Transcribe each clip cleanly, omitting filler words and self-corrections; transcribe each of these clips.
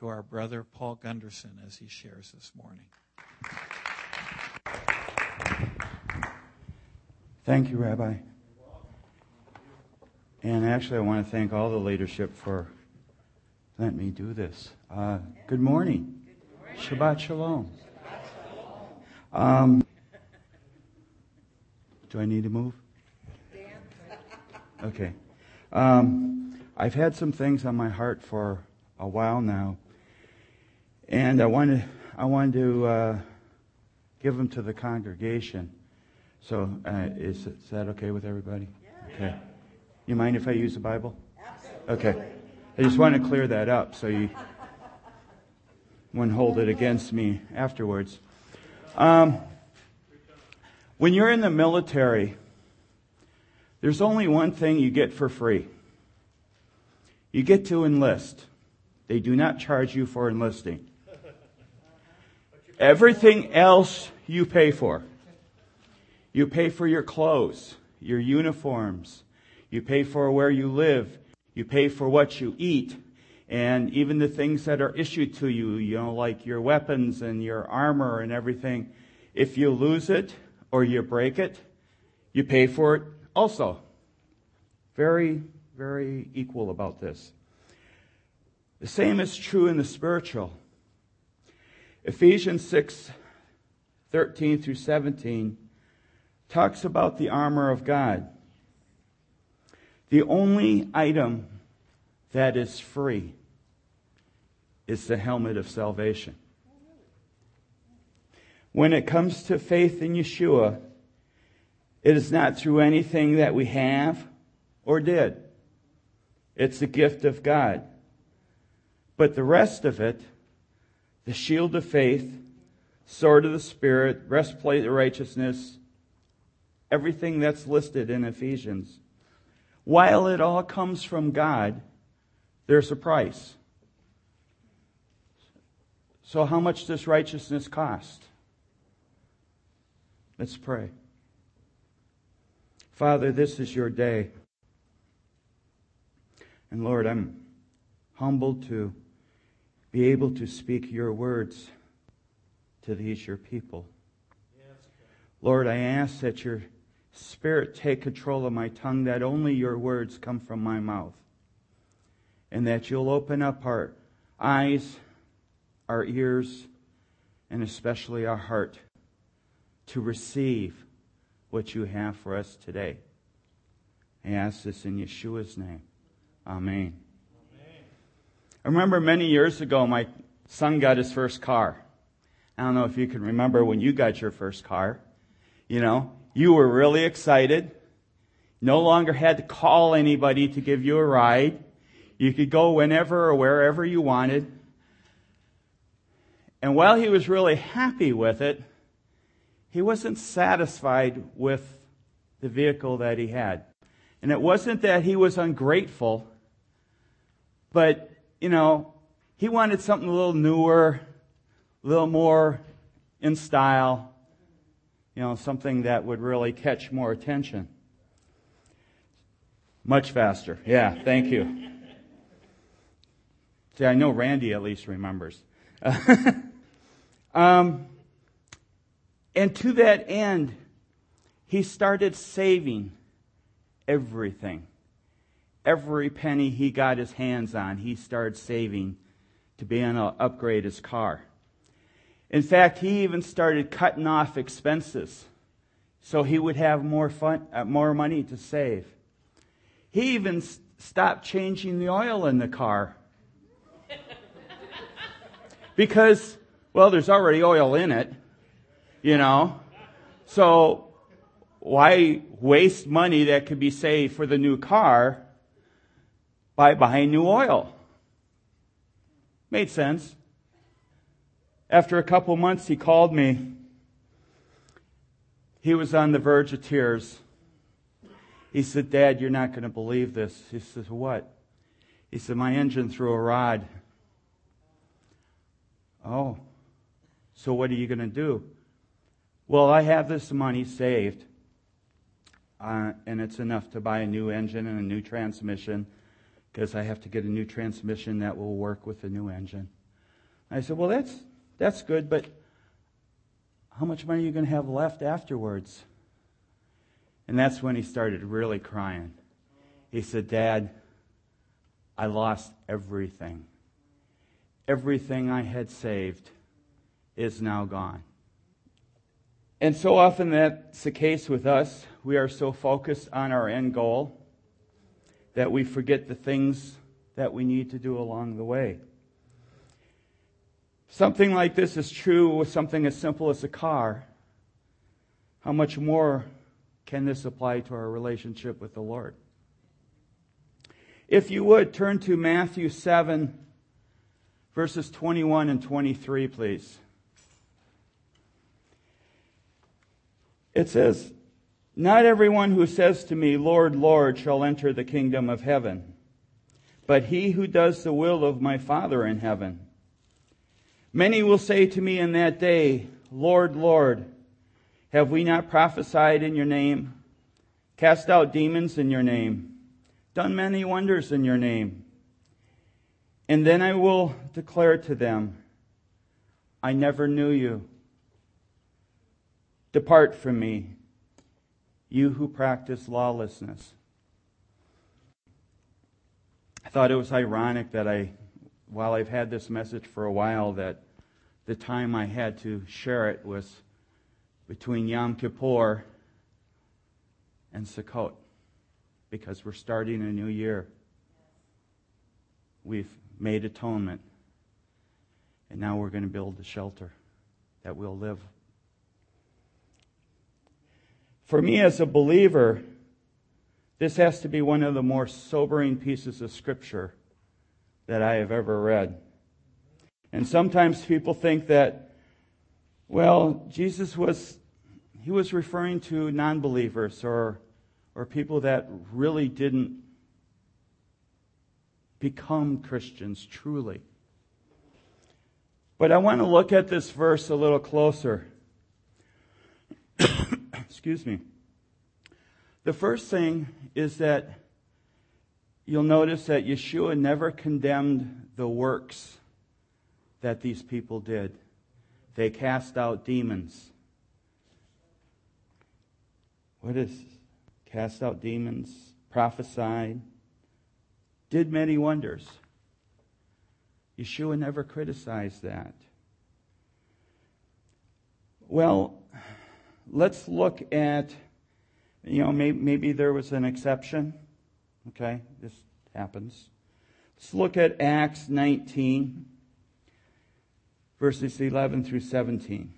to our brother Paul Gunderson as he shares this morning. Thank you, Rabbi. And actually, I want to thank all the leadership for letting me do this. Good morning. Shabbat Shalom. Do I need to move? Okay. I've had some things on my heart for a while now, and I wanted to give them to the congregation. So, is that okay with everybody? Yeah. Okay. You mind if I use the Bible? Absolutely. Okay. I just want to clear that up so you won't hold it against me afterwards. When you're in the military, there's only one thing you get for free. You get to enlist. They do not charge you for enlisting. Everything else you pay for. You pay for your clothes, your uniforms. You pay for where you live. You pay for what you eat. And even the things that are issued to you, like your weapons and your armor and everything. If you lose it or you break it, you pay for it also. Very, very equal about this. The same is true in the spiritual. Ephesians 6:13 through 17 talks about the armor of God. The only item that is free is the helmet of salvation. When it comes to faith in Yeshua, it is not through anything that we have or did. It's a gift of God. But the rest of it, the shield of faith, sword of the Spirit, breastplate of righteousness, everything that's listed in Ephesians, while it all comes from God, there's a price. So how much does righteousness cost? Let's pray. Father, this is your day. And Lord, I'm humbled to be able to speak your words to these your people. Lord, I ask that your Spirit take control of my tongue, that only your words come from my mouth. And that you'll open up our eyes, our ears, and especially our heart to receive what you have for us today. I ask this in Yeshua's name. Amen. I remember many years ago, my son got his first car. I don't know if you can remember when you got your first car. You were really excited. No longer had to call anybody to give you a ride. You could go whenever or wherever you wanted. And while he was really happy with it, he wasn't satisfied with the vehicle that he had. And it wasn't that he was ungrateful, but, he wanted something a little newer, a little more in style, something that would really catch more attention. Much faster. Yeah, thank you. See, I know Randy at least remembers. And to that end, he started saving everything. Every penny he got his hands on, he started saving to be able to upgrade his car. In fact, he even started cutting off expenses so he would have more money to save. He even stopped changing the oil in the car. Because, there's already oil in it, So, why waste money that could be saved for the new car by buying new oil? Made sense. After a couple months, he called me. He was on the verge of tears. He said, "Dad, you're not going to believe this." He said, "What?" He said, "My engine threw a rod." "Oh, so what are you going to do?" "Well, I have this money saved, and it's enough to buy a new engine and a new transmission, because I have to get a new transmission that will work with the new engine." I said, well, that's good, but how much money are you going to have left afterwards? And that's when he started really crying. He said, Dad, I lost everything. Everything I had saved is now gone. And so often that's the case with us. We are so focused on our end goal that we forget the things that we need to do along the way. Something like this is true with something as simple as a car. How much more can this apply to our relationship with the Lord? If you would, turn to Matthew 7, verses 21 and 23, please. It says, Not everyone who says to me, Lord, Lord, shall enter the kingdom of heaven, but he who does the will of my Father in heaven. Many will say to me in that day, Lord, Lord, have we not prophesied in your name, cast out demons in your name, done many wonders in your name? And then I will declare to them, I never knew you. Depart from me, you who practice lawlessness. I thought it was ironic that while I've had this message for a while, that the time I had to share it was between Yom Kippur and Sukkot, because we're starting a new year. We've made atonement, and now we're going to build the shelter that we'll live. For me as a believer, this has to be one of the more sobering pieces of Scripture that I have ever read. And sometimes people think that, well, Jesus was referring to non-believers or people that really didn't become Christians truly. But I want to look at this verse a little closer. Excuse me. The first thing is that you'll notice that Yeshua never condemned the works that these people did. They cast out demons. What is cast out demons, prophesied, did many wonders. Yeshua never criticized that. Well, let's look at, maybe there was an exception. Okay, this happens. Let's look at Acts 19, verses 11 through 17.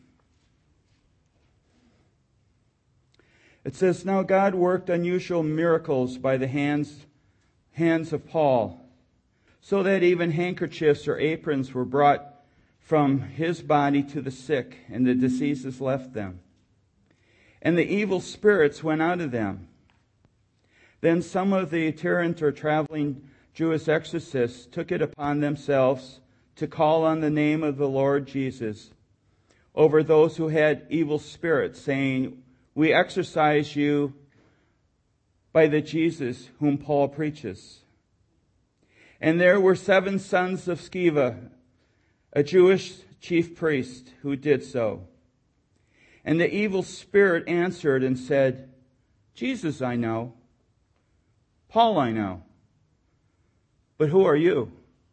It says, Now God worked unusual miracles by the hands of Paul, so that even handkerchiefs or aprons were brought from his body to the sick, and the diseases left them. And the evil spirits went out of them. Then some of the itinerant or traveling Jewish exorcists took it upon themselves to call on the name of the Lord Jesus over those who had evil spirits, saying, We exorcise you by the Jesus whom Paul preaches. And there were 7 sons of Sceva, a Jewish chief priest, who did so. And the evil spirit answered and said, Jesus I know, Paul I know, but who are you?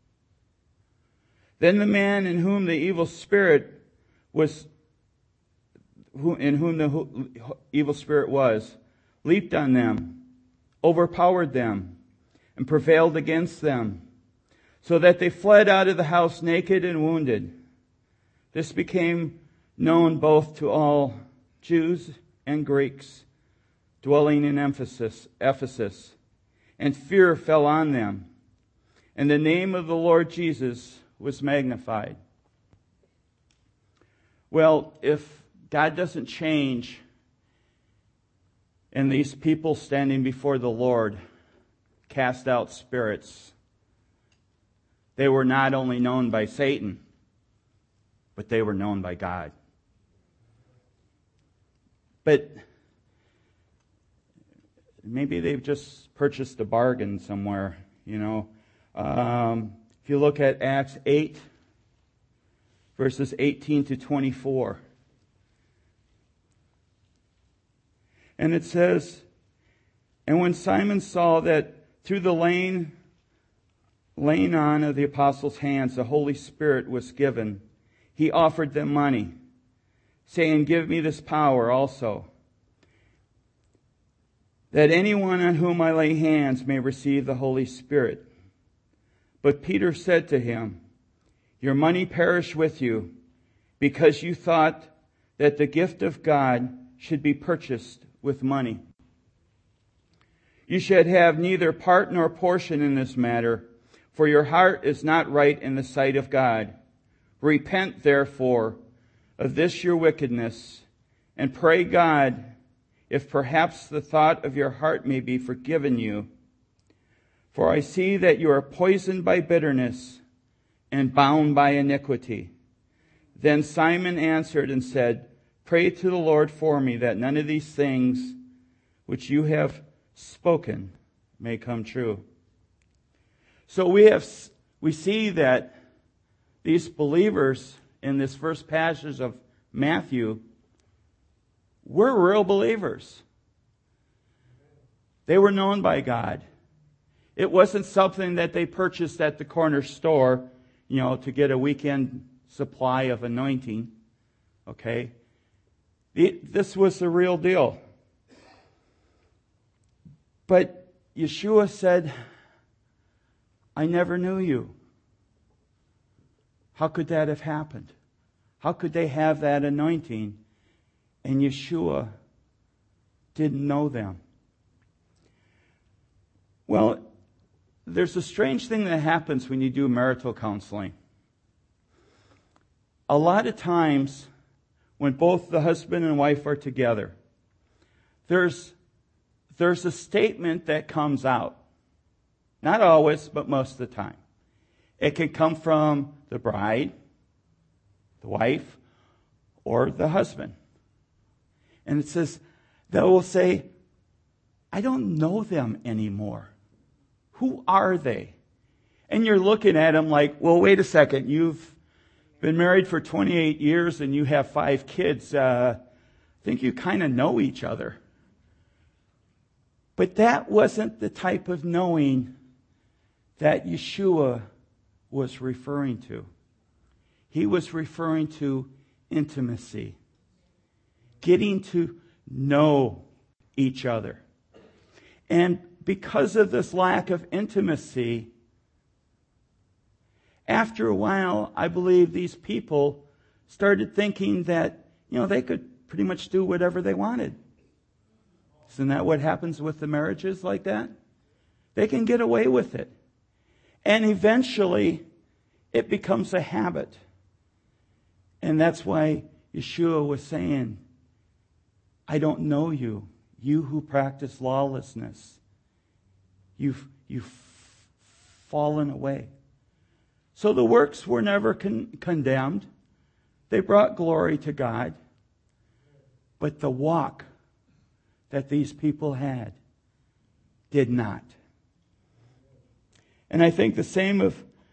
Then the man in whom the evil spirit was, leaped on them, overpowered them, and prevailed against them, so that they fled out of the house naked and wounded. This became known both to all Jews and Greeks dwelling in Ephesus, and fear fell on them, and the name of the Lord Jesus was magnified. Well, if God doesn't change, and these people standing before the Lord cast out spirits, they were not only known by Satan, but they were known by God. But maybe they've just purchased a bargain somewhere, If you look at Acts 8, verses 18 to 24. And it says, "And when Simon saw that through the laying on of the apostles' hands the Holy Spirit was given, he offered them money, saying, 'Give me this power also, that anyone on whom I lay hands may receive the Holy Spirit.' But Peter said to him, 'Your money perish with you, because you thought that the gift of God should be purchased with money. You should have neither part nor portion in this matter, for your heart is not right in the sight of God. Repent, therefore, of this your wickedness, and pray God, if perhaps the thought of your heart may be forgiven you. For I see that you are poisoned by bitterness and bound by iniquity.' Then Simon answered and said, 'Pray to the Lord for me, that none of these things which you have spoken may come true.'" So we see that these believers in this first passage of Matthew were real believers. They were known by God. It wasn't something that they purchased at the corner store, to get a weekend supply of anointing. Okay? This was the real deal. But Yeshua said, "I never knew you." How could that have happened? How could they have that anointing and Yeshua didn't know them? Well, there's a strange thing that happens when you do marital counseling. A lot of times, when both the husband and wife are together, there's a statement that comes out. Not always, but most of the time. It can come from the bride, the wife, or the husband. And it says, they will say, "I don't know them anymore. Who are they?" And you're looking at them like, well, wait a second. You've been married for 28 years and you have 5 kids. I think you kind of know each other. But that wasn't the type of knowing that Yeshua was referring to. He was referring to intimacy. Getting to know each other. And because of this lack of intimacy, after a while, I believe these people started thinking that, they could pretty much do whatever they wanted. Isn't that what happens with the marriages like that? They can get away with it. And eventually, it becomes a habit. And that's why Yeshua was saying, "I don't know you, you who practice lawlessness. You've fallen away." So the works were never condemned. They brought glory to God. But the walk that these people had did not. And I think the same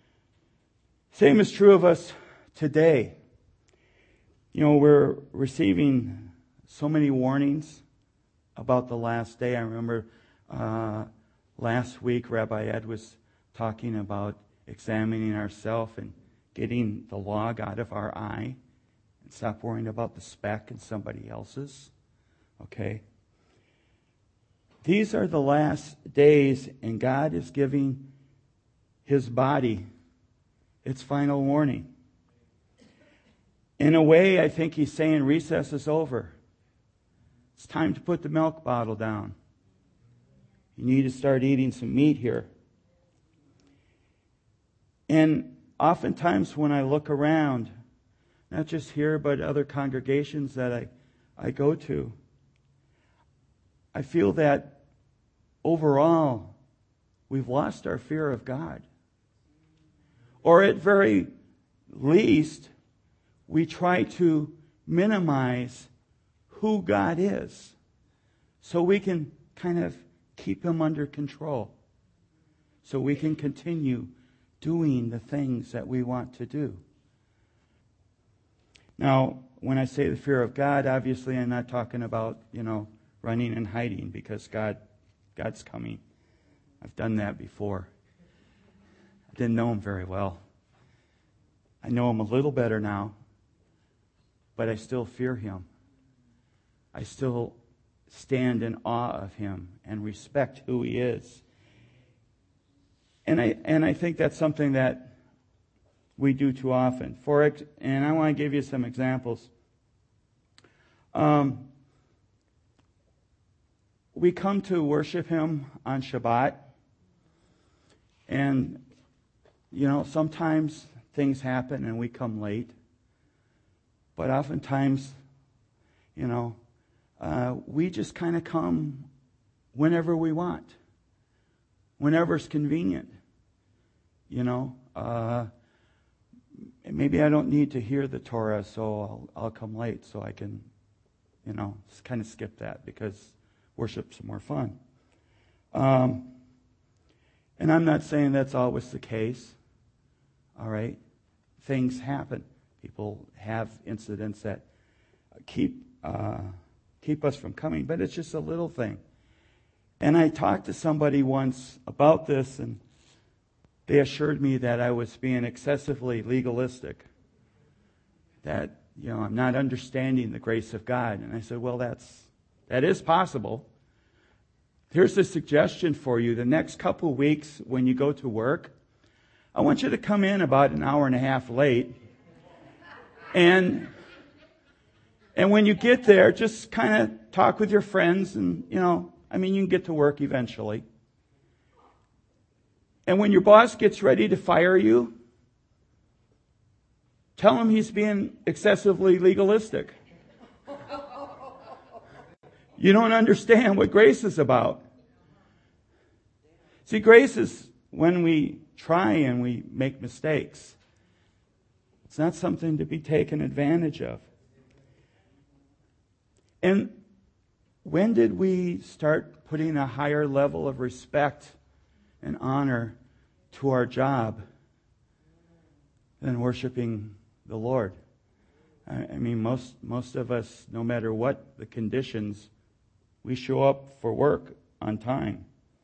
is true of us today. We're receiving so many warnings about the last day. I remember last week Rabbi Ed was talking about examining ourselves and getting the log out of our eye and stop worrying about the speck in somebody else's. Okay? These are the last days, and God is giving His body its final warning. In a way, I think He's saying recess is over. It's time to put the milk bottle down. You need to start eating some meat here. And oftentimes when I look around, not just here, but other congregations that I go to, I feel that overall, we've lost our fear of God. Or at very least, we try to minimize who God is so we can kind of keep Him under control, so we can continue doing the things that we want to do. Now, when I say the fear of God, obviously I'm not talking about, running and hiding, because God's coming. I've done that before. I didn't know Him very well. I know Him a little better now, but I still fear Him. I still stand in awe of Him and respect who He is. And I think that's something that we do too often. And I want to give you some examples. We come to worship Him on Shabbat, and sometimes things happen and we come late. But oftentimes, we just kind of come whenever we want, whenever it's convenient. Maybe I don't need to hear the Torah, so I'll come late so I can, kind of skip that because worship's more fun. And I'm not saying that's always the case. All right? Things happen. People have incidents that keep us from coming, but it's just a little thing. And I talked to somebody once about this, and they assured me that I was being excessively legalistic, that I'm not understanding the grace of God. And I said, well, that is possible. Here's a suggestion for you. The next couple of weeks when you go to work, I want you to come in about an hour and a half late. And when you get there, just kind of talk with your friends and, you can get to work eventually. And when your boss gets ready to fire you, tell him he's being excessively legalistic. You don't understand what grace is about. See, grace is when we try and we make mistakes. It's not something to be taken advantage of. And when did we start putting a higher level of respect and honor to our job than worshiping the Lord? Most of us, no matter what the conditions, we show up for work on time.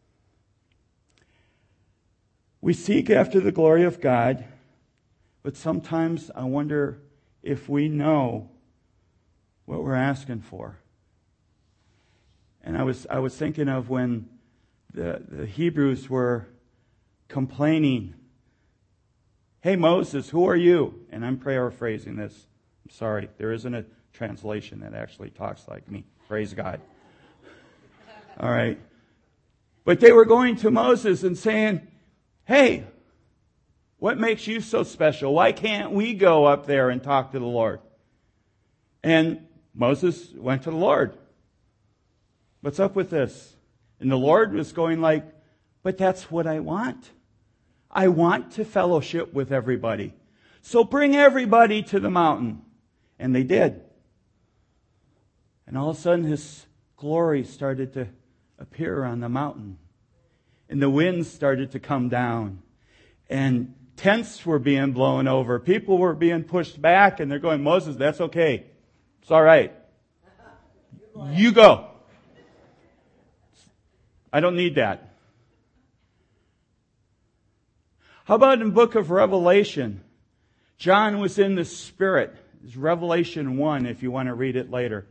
We seek after the glory of God, but sometimes I wonder if we know what we're asking for. And I was thinking of when the Hebrews were complaining, "Hey Moses, who are you?" And I'm paraphrasing this. I'm sorry, there isn't a translation that actually talks like me. Praise God. All right. But they were going to Moses and saying, "Hey, what makes you so special? Why can't we go up there and talk to the Lord?" And Moses went to the Lord. "What's up with this?" And the Lord was going like, "But that's what I want. I want to fellowship with everybody. So bring everybody to the mountain." And they did. And all of a sudden His glory started to appear on the mountain. And the winds started to come down. And tents were being blown over. People were being pushed back. And they're going, "Moses, that's okay. It's all right. You go. I don't need that." How about in the book of Revelation? John was in the Spirit. It's Revelation 1 if you want to read it later.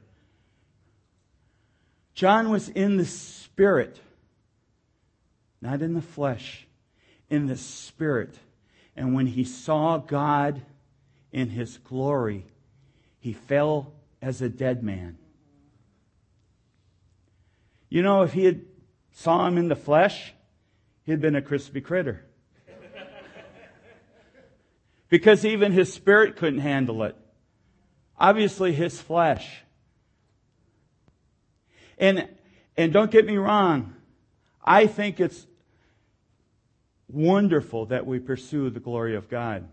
John was in the Spirit. Not in the flesh. In the Spirit. And when he saw God in His glory, he fell as a dead man. If he had saw Him in the flesh, he'd been a crispy critter. Because even his spirit couldn't handle it. Obviously his flesh. And don't get me wrong, I think it's wonderful that we pursue the glory of God.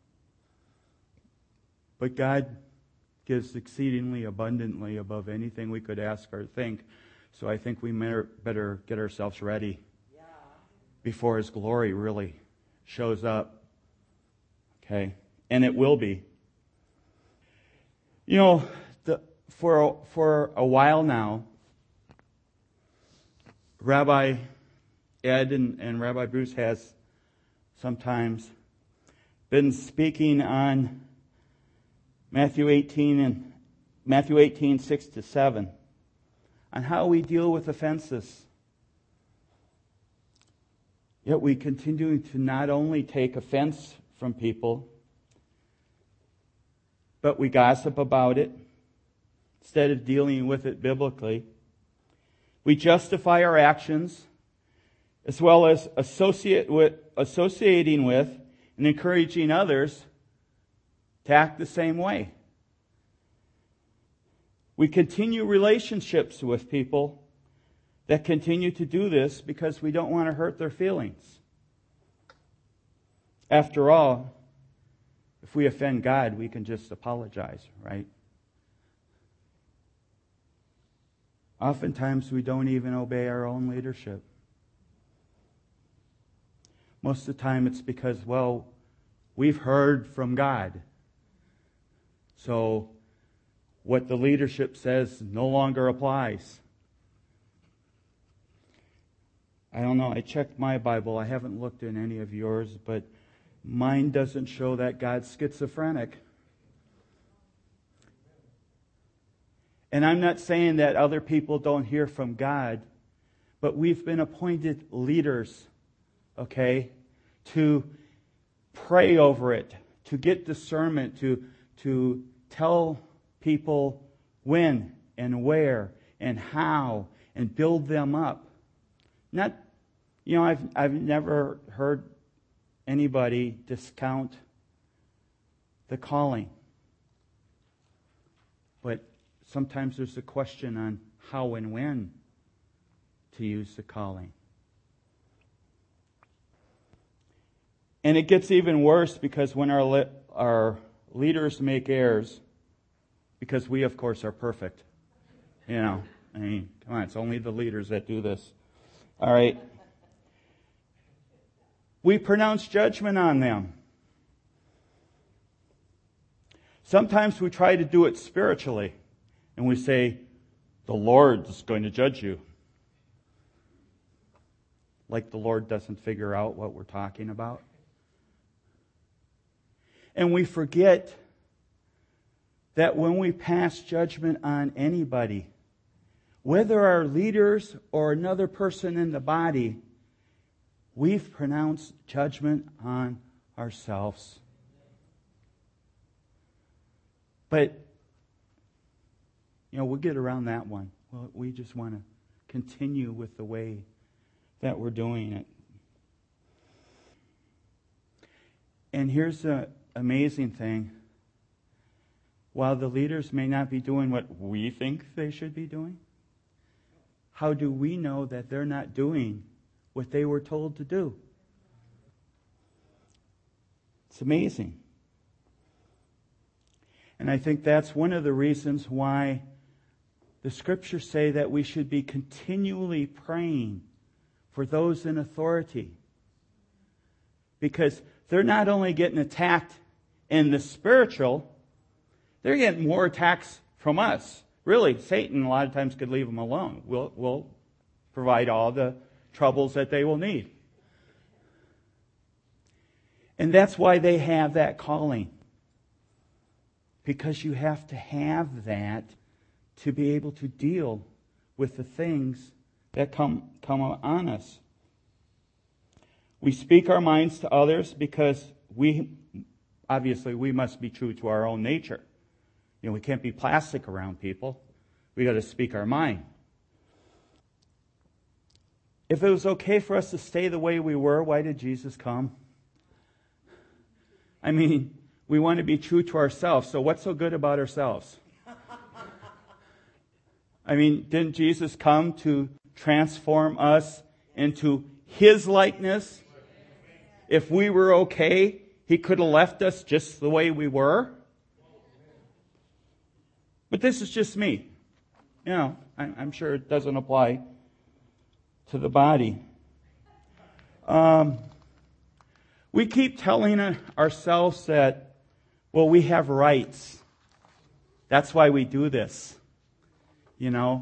But God gives exceedingly abundantly above anything we could ask or think. So I think we better get ourselves ready before His glory really shows up. Okay? And it will be. You know, for a while now, Rabbi Ed and Rabbi Bruce has sometimes been speaking on Matthew 18, 6-7, on how we deal with offenses. Yet we continue to not only take offense from people, but we gossip about it instead of dealing with it biblically. We justify our actions as well as associating with and encouraging others to act the same way. We continue relationships with people that continue to do this because we don't want to hurt their feelings. After all, if we offend God, we can just apologize, right? Oftentimes we don't even obey our own leadership. Most of the time it's because, well, we've heard from God. So what the leadership says no longer applies. I don't know. I checked my Bible. I haven't looked in any of yours, but mine doesn't show that God's schizophrenic. And I'm not saying that other people don't hear from God, but we've been appointed leaders, okay, to pray over it, to get discernment, to tell people when and where and how and build them up. Not, I've never heard anybody discount the calling. But sometimes there's a question on how and when to use the calling. And it gets even worse because when our leaders make errors, because we, of course, are perfect. Come on, it's only the leaders that do this. All right. We pronounce judgment on them. Sometimes we try to do it spiritually, and we say, the Lord is going to judge you. Like the Lord doesn't figure out what we're talking about. And we forget that when we pass judgment on anybody, whether our leaders or another person in the body, we've pronounced judgment on ourselves. But, we'll get around that one. Well, we just want to continue with the way that we're doing it. And here's the amazing thing. While the leaders may not be doing what we think they should be doing, how do we know that they're not doing what they were told to do? It's amazing. And I think that's one of the reasons why the Scriptures say that we should be continually praying for those in authority. Because they're not only getting attacked in the spiritual, they're getting more attacks from us. Really, Satan a lot of times could leave them alone. We'll provide all the troubles that they will need. And that's why they have that calling. Because you have to have that to be able to deal with the things that come on us. We speak our minds to others because we must be true to our own nature. We can't be plastic around people. We got to speak our mind. If it was okay for us to stay the way we were, why did Jesus come? We want to be true to ourselves. So what's so good about ourselves? Didn't Jesus come to transform us into His likeness? If we were okay, He could have left us just the way we were. But this is just me. I'm sure it doesn't apply to the body. We keep telling ourselves that, we have rights. That's why we do this. You know?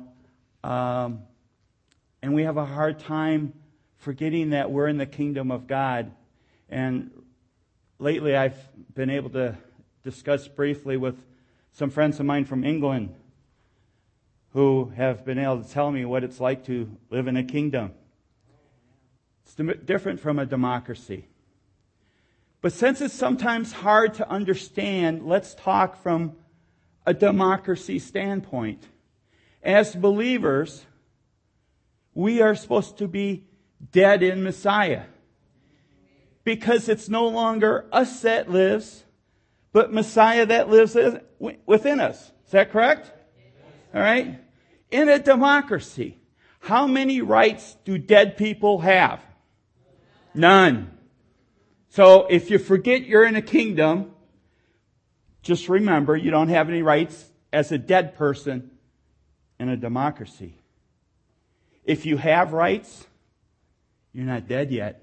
And we have a hard time forgetting that we're in the kingdom of God. And lately I've been able to discuss briefly with some friends of mine from England who have been able to tell me what it's like to live in a kingdom. It's different from a democracy. But since it's sometimes hard to understand, let's talk from a democracy standpoint. As believers, we are supposed to be dead in Messiah. Because it's no longer us that lives, but Messiah that lives within us. Is that correct? All right? In a democracy, how many rights do dead people have? None. So if you forget you're in a kingdom, just remember you don't have any rights as a dead person in a democracy. If you have rights, you're not dead yet.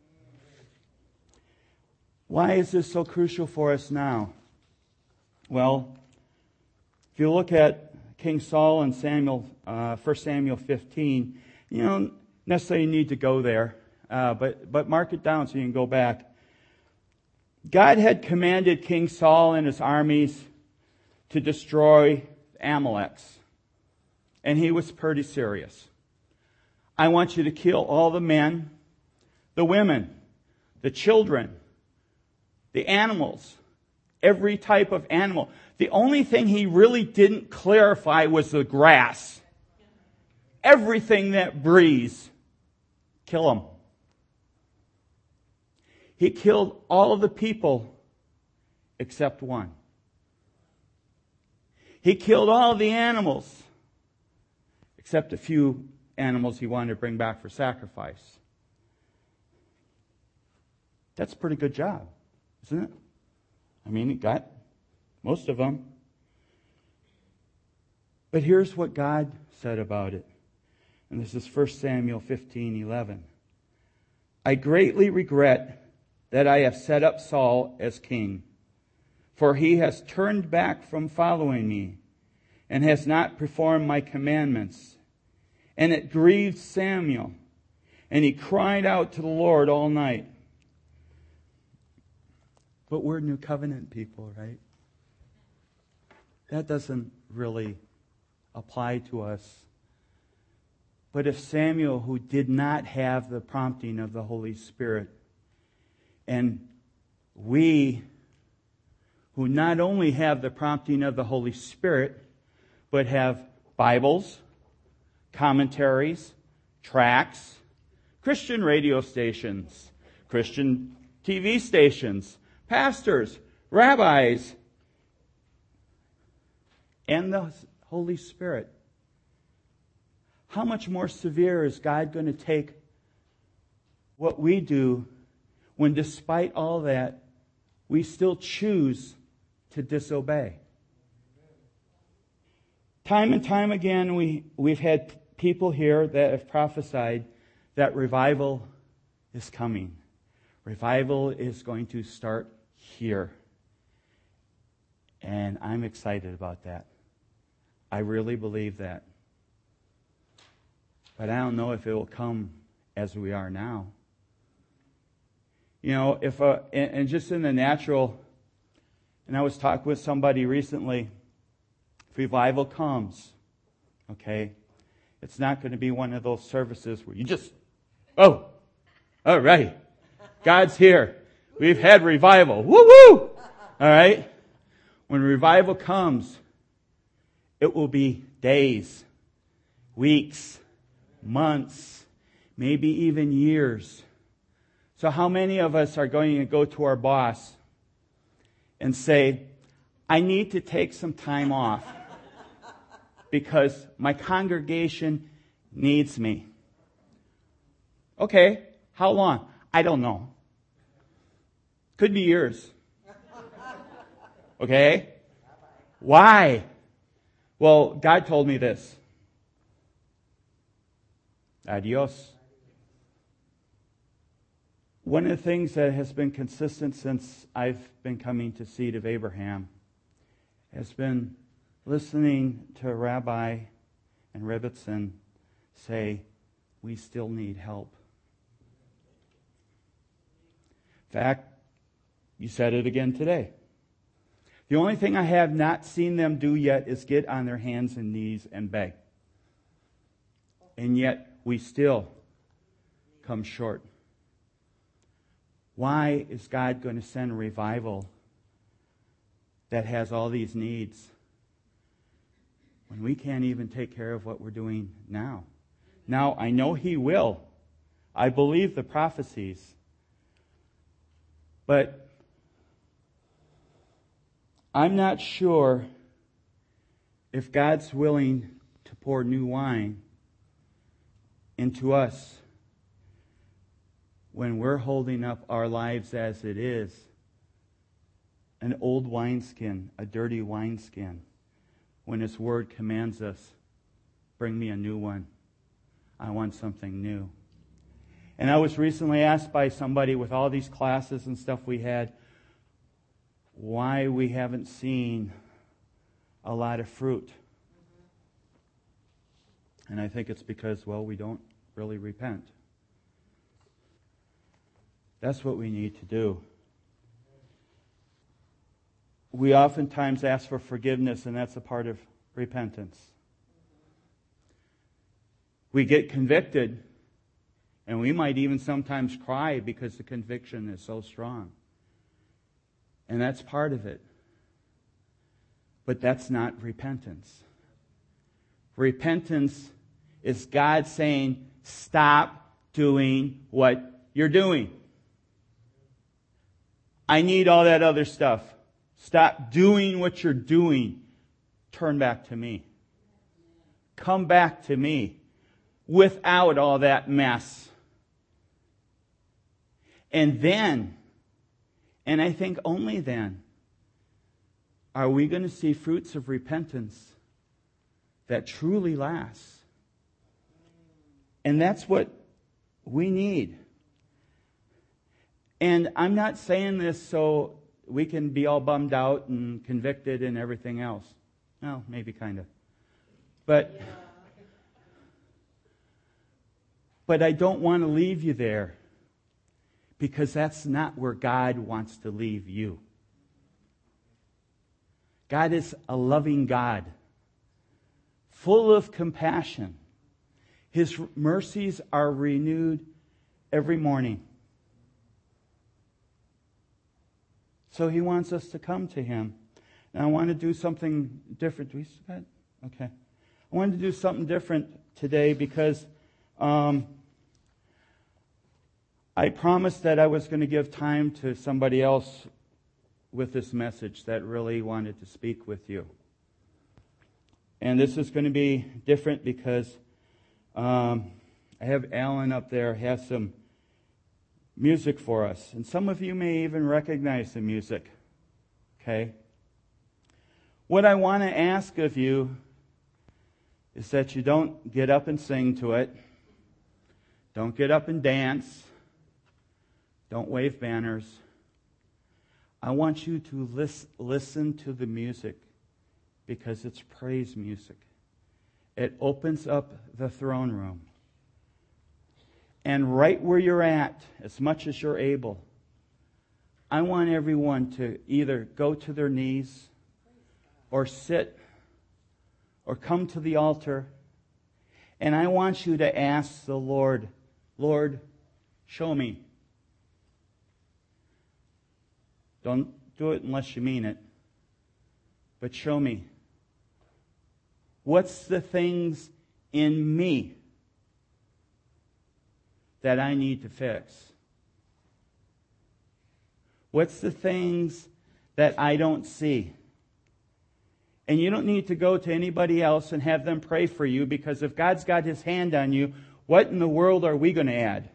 Why is this so crucial for us now? Well, if you look at King Saul and 1 Samuel 15, you don't necessarily need to go there, but mark it down so you can go back. God had commanded King Saul and his armies to destroy Amaleks, and he was pretty serious. I want you to kill all the men, the women, the children, the animals, every type of animal. The only thing he really didn't clarify was the grass. Everything that breathes, kill them. He killed all of the people except one. He killed all of the animals except a few animals he wanted to bring back for sacrifice. That's a pretty good job, isn't it? I mean, he got most of them. But here's what God said about it. And this is 1 Samuel 15:11. I greatly regret that I have set up Saul as king, for he has turned back from following me and has not performed my commandments. And it grieved Samuel, and he cried out to the Lord all night. But we're New Covenant people, right? That doesn't really apply to us. But if Samuel, who did not have the prompting of the Holy Spirit, and we, who not only have the prompting of the Holy Spirit, but have Bibles, commentaries, tracts, Christian radio stations, Christian TV stations, pastors, rabbis, and the Holy Spirit. How much more severe is God going to take what we do when despite all that, we still choose to disobey? Time and time again, we've had people here that have prophesied that revival is coming. Revival is going to start here. And I'm excited about that. I really believe that. But I don't know if it will come as we are now. You know, and just in the natural, and I was talking with somebody recently, if revival comes, okay, it's not going to be one of those services where you just, oh, all right, God's here. We've had revival. Woo-woo! All right? When revival comes, it will be days, weeks, months, maybe even years. So how many of us are going to go to our boss and say, I need to take some time off because my congregation needs me? Okay, how long? I don't know. Could be years. Okay? Why? Well, God told me this. Adios. One of the things that has been consistent since I've been coming to Seed of Abraham has been listening to Rabbi and Rebbitzin say, we still need help. In fact, you said it again today. The only thing I have not seen them do yet is get on their hands and knees and beg. And yet, we still come short. Why is God going to send a revival that has all these needs when we can't even take care of what we're doing now? Now, I know He will. I believe the prophecies. But I'm not sure if God's willing to pour new wine into us when we're holding up our lives as it is, an old wineskin, a dirty wineskin, when His Word commands us, bring me a new one. I want something new. And I was recently asked by somebody with all these classes and stuff we had, why we haven't seen a lot of fruit. And I think it's because, well, we don't really repent. That's what we need to do. We oftentimes ask for forgiveness, and that's a part of repentance. We get convicted, and we might even sometimes cry because the conviction is so strong. And that's part of it. But that's not repentance. Repentance is God saying, stop doing what you're doing. I need all that other stuff. Stop doing what you're doing. Turn back to me. Come back to me without all that mess. And then, and I think only then, are we going to see fruits of repentance that truly last. And that's what we need. And I'm not saying this so we can be all bummed out and convicted and everything else. No, maybe kind of. But I don't want to leave you there, because that's not where God wants to leave you. God is a loving God, full of compassion. His mercies are renewed every morning. So He wants us to come to Him. And I want to do something different. Do we see that? Okay. I wanted to do something different today because I promised that I was going to give time to somebody else with this message that really wanted to speak with you. And this is going to be different because I have Alan up there, has some music for us. And some of you may even recognize the music. Okay? What I want to ask of you is that you don't get up and sing to it. Don't get up and dance. Don't wave banners. I want you to listen to the music because it's praise music. It opens up the throne room. And right where you're at, as much as you're able, I want everyone to either go to their knees or sit or come to the altar. And I want you to ask the Lord, Lord, show me. Don't do it unless you mean it. But show me. What's the things in me that I need to fix? What's the things that I don't see? And you don't need to go to anybody else and have them pray for you, because if God's got His hand on you, what in the world are we going to add?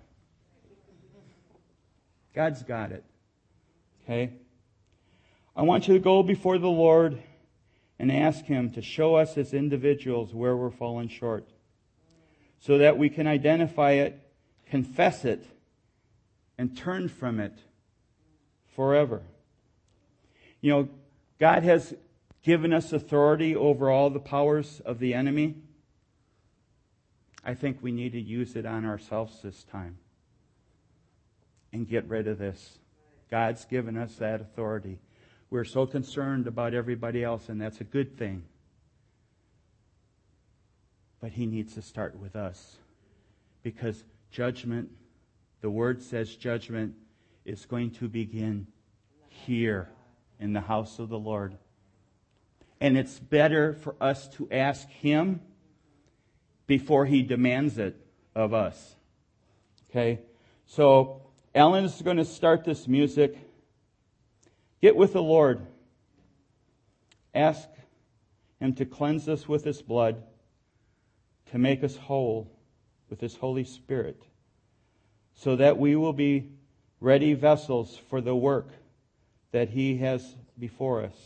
God's got it. Okay? I want you to go before the Lord and ask Him to show us as individuals where we're falling short, so that we can identify it, confess it, and turn from it forever. You know, God has given us authority over all the powers of the enemy, I think we need to use it on ourselves this time and get rid of this. God's given us that authority. We're so concerned about everybody else, and that's a good thing. But He needs to start with us. Because judgment, the Word says judgment, is going to begin here in the house of the Lord. And it's better for us to ask Him before He demands it of us. Okay? So, Ellen is going to start this music. Get with the Lord. Ask Him to cleanse us with His blood, to make us whole with His Holy Spirit, so that we will be ready vessels for the work that He has before us.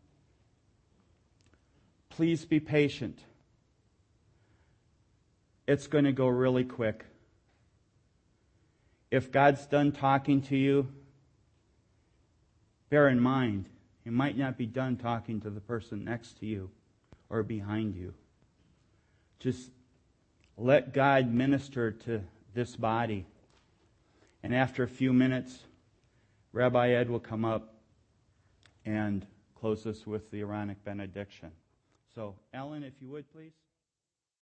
Please be patient. It's going to go really quick. If God's done talking to you, bear in mind, He might not be done talking to the person next to you or behind you. Just let God minister to this body. And after a few minutes, Rabbi Ed will come up and close us with the Aaronic benediction. So, Ellen, if you would, please.